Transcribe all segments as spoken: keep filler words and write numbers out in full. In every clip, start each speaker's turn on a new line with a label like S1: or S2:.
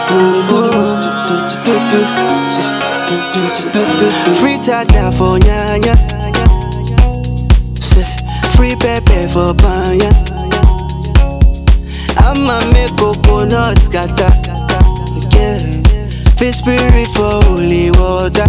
S1: Free tata for nyanya, free pepper for banya. I'ma make coconut scatter, yeah. Fish spirit for holy water.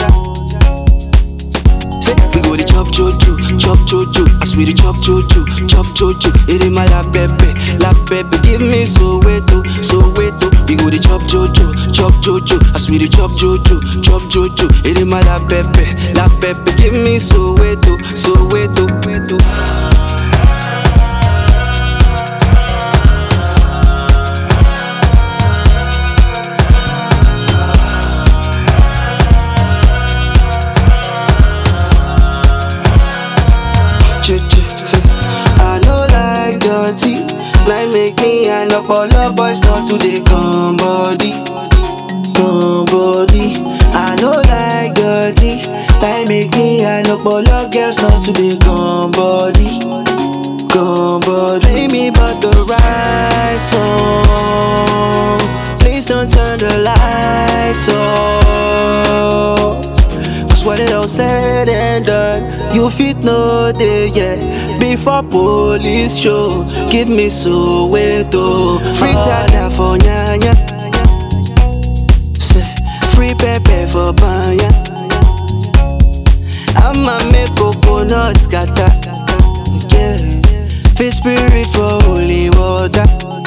S1: Say we go to chop jojo, chop jojo. I swear to chop jojo, chop jojo. It in my la pepe, la pepe. Give me so weto, so weto. We go to chop jojo, chop jojo. I swear to chop jojo, chop jojo. It in my la pepe, la pepe. Give me so weto, so weto, weto. I know like dirty, like make me and up all the boys not to the gun body, gun body. I know like dirty, like make me and up all the girls not to the gun body, gun body. Play me but the right song, please don't turn the lights off. When it all said and done, you fit no day, yeah. Before police show, give me so weto. Free tada for nyanya, free pepper for banya. I'ma make coconut scatter, yeah. Fish spirit for holy water.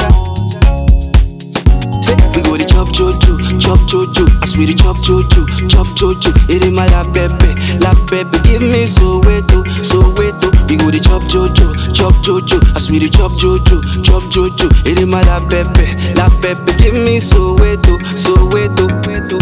S1: We go to chop jojo, chop jojo. I swear to chop jojo, chop jojo. It in my la pepe, la pepe. Give me so weto, so weto. We go to chop jojo, chop jojo. I swear to chop jojo, chop jojo. It in my la pepe, la pepe. Give me so weto, so weto, weto.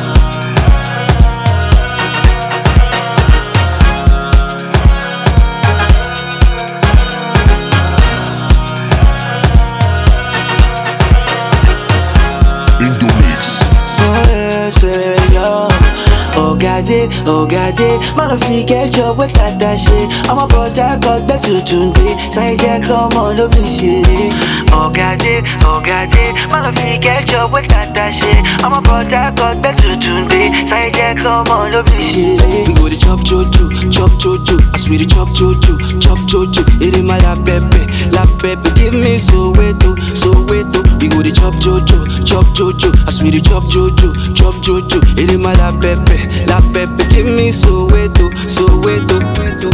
S1: Ogade, ogade, man of you get job with that that shit. I'm a brother, got that to today. Say yeah, come on, don't be shitty. Ogade, ogade, man of you get job with that that shit. I'm a brother, got that to today. Say yeah, come on, don't be shitty. We go to chop jojo, chop jojo. I swear to chop jojo, chop jojo. It in my la pepe, la pepe. Give me so weto, so weto. We go to chop jojo, chop jojo. I swear to chop jojo, chop jojo. It in my la pepe, la pepe. Give me so weto, so weto, weto.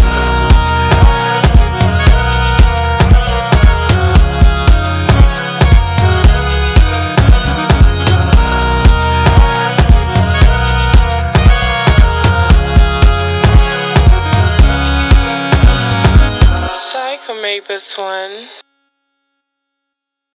S2: Psycho made this one.